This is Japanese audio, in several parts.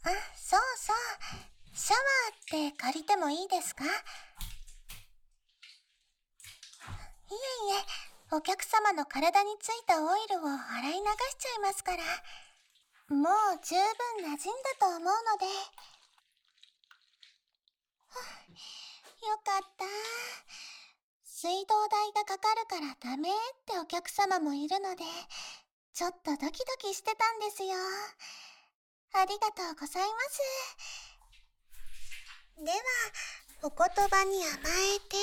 あ、そうそう。シャワーって借りてもいいですか？いえいえ、お客様の体についたオイルを洗い流しちゃいますから。もう十分馴染んだと思うので。よかった。水道代がかかるからダメってお客様もいるので、ちょっとドキドキしてたんですよ。ありがとうございます。では、お言葉に甘えて。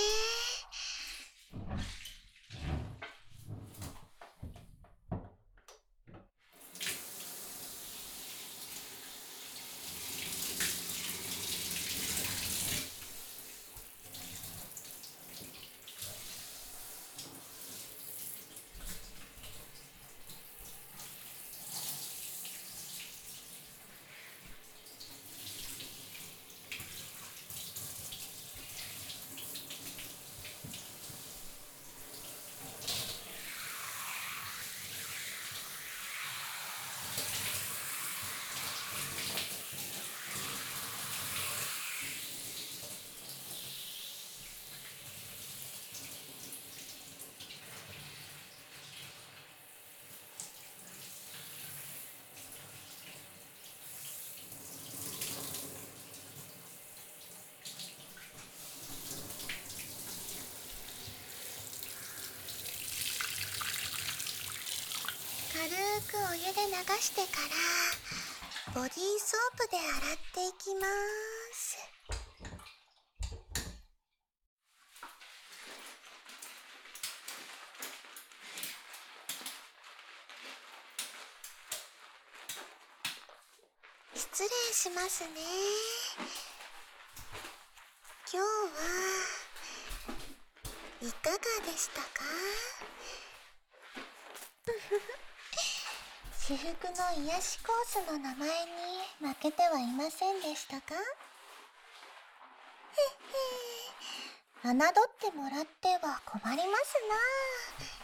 軽くお湯で流してからボディーソープで洗っていきます。失礼しますね。今日はいかがでしたか？至福の癒しコースの名前に負けてはいませんでしたか？へっへ、侮ってもらっては困りますな。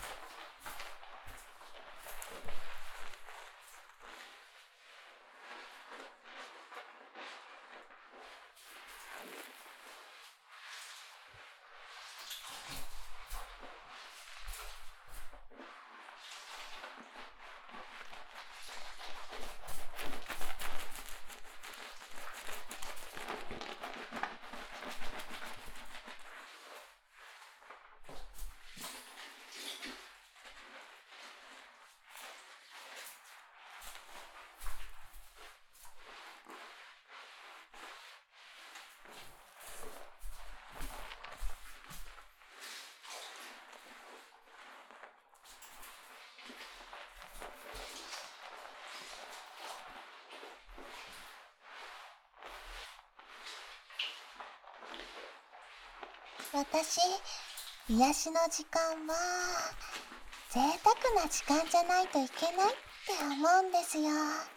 私、癒しの時間は贅沢な時間じゃないといけないって思うんですよ。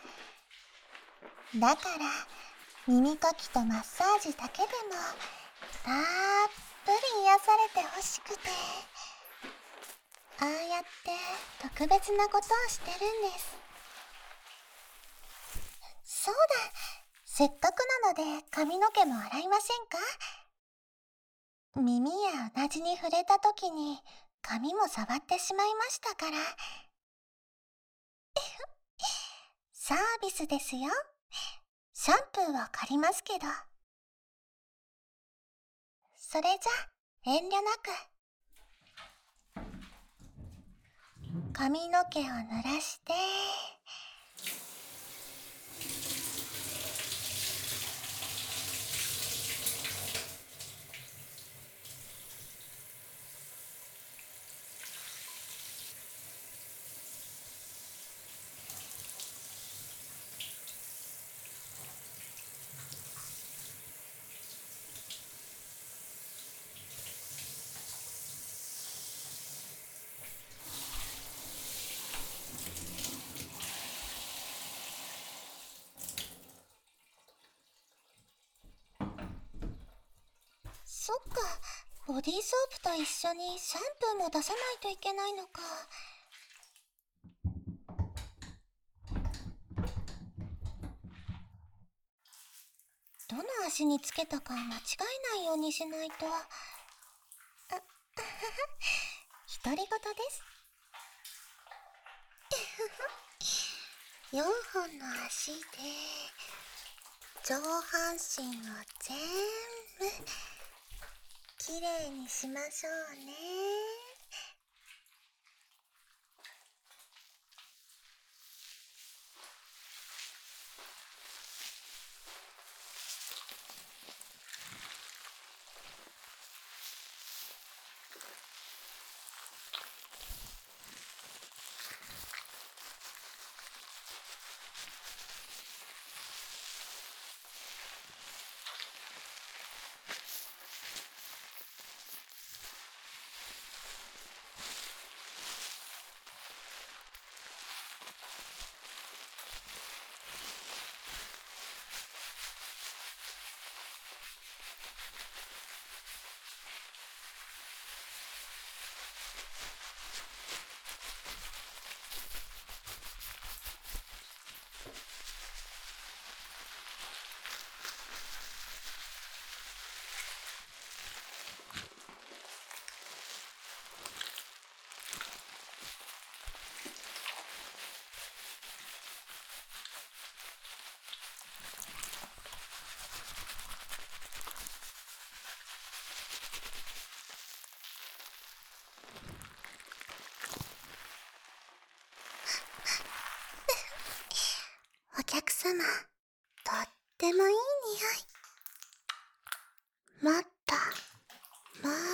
だから耳かきとマッサージだけでもたっぷり癒されてほしくて、ああやって特別なことをしてるんです。そうだ、せっかくなので髪の毛も洗いませんか？耳や同じに触れた時に髪も触ってしまいましたから。サービスですよ。シャンプーは借りますけど。それじゃ遠慮なく。髪の毛を濡らして、そっか、ボディーソープと一緒にシャンプーも出さないといけないのか。 どの足につけたか間違えないようにしないと。独り言です。4本の足で上半身を全部きれいにしましょうね。お客様、とってもいい匂い。もっと、もーっ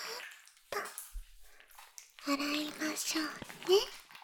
と、洗いましょうね。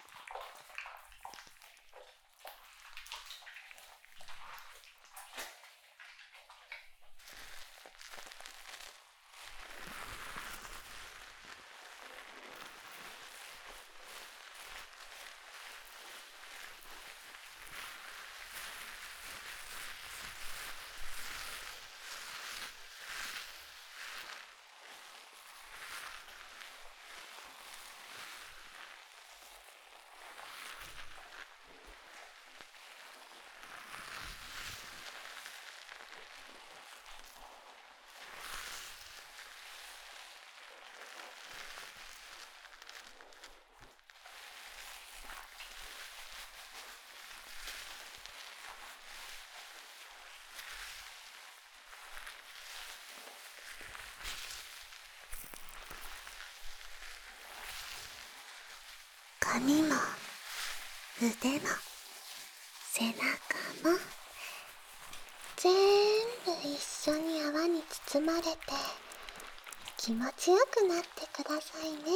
髪も腕も背中も全部一緒に泡に包まれて気持ちよくなってくださいね。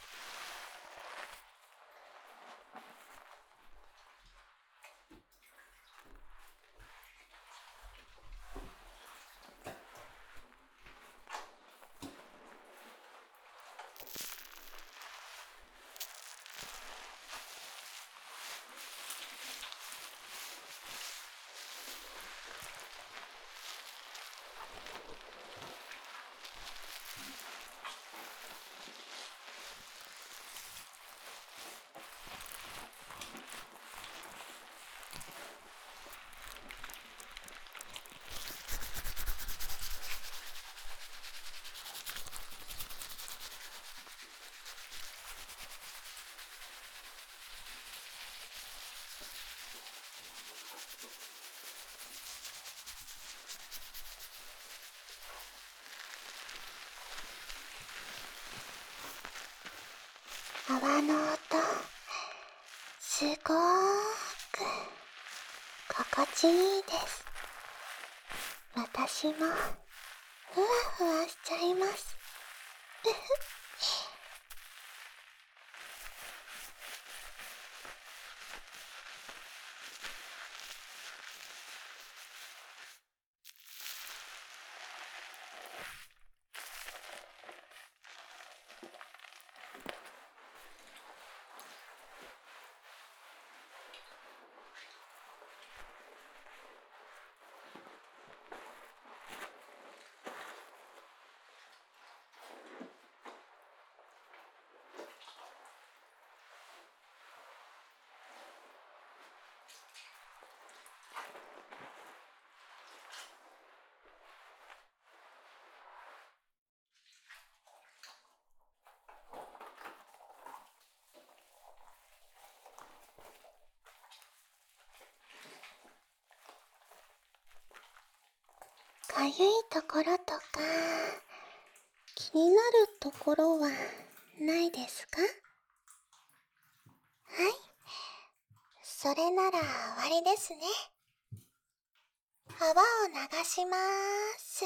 泡の音、すごーく心地いいです。私もふわふわしちゃいます。 ゆいところとか気になるところはないですか？はい、それなら終わりですね。泡を流しまーす。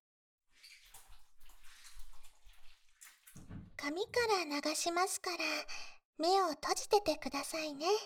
髪から流しますから目を閉じててくださいね。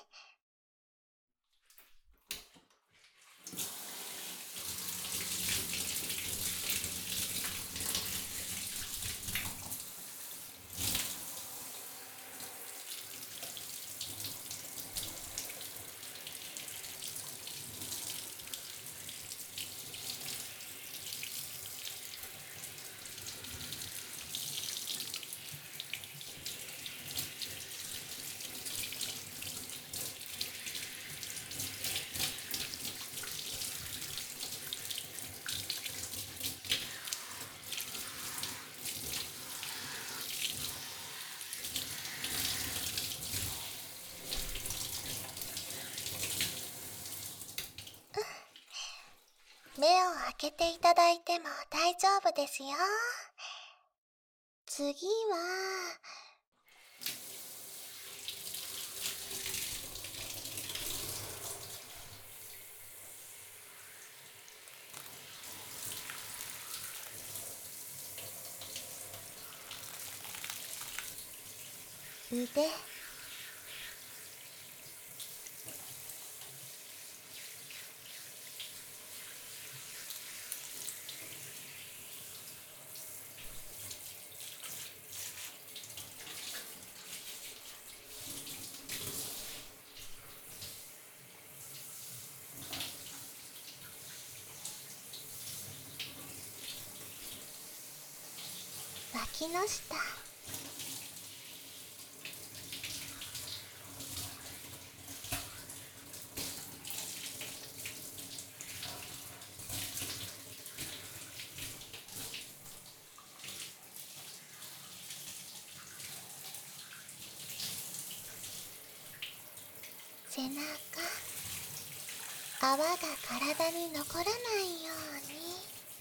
目を開けていただいても大丈夫ですよ。次は腕。脇の下。背中。泡が体に残らないように。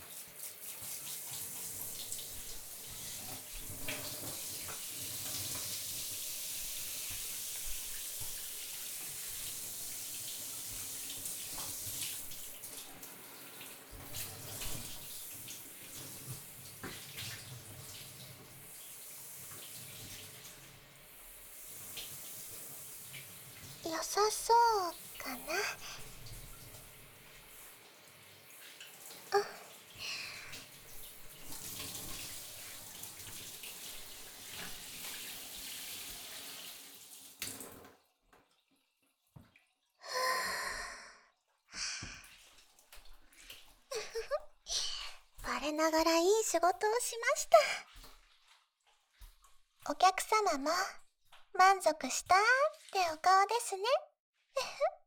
良さそうかな。我ながらいい仕事をしました。お客様も満足したってお顔ですね。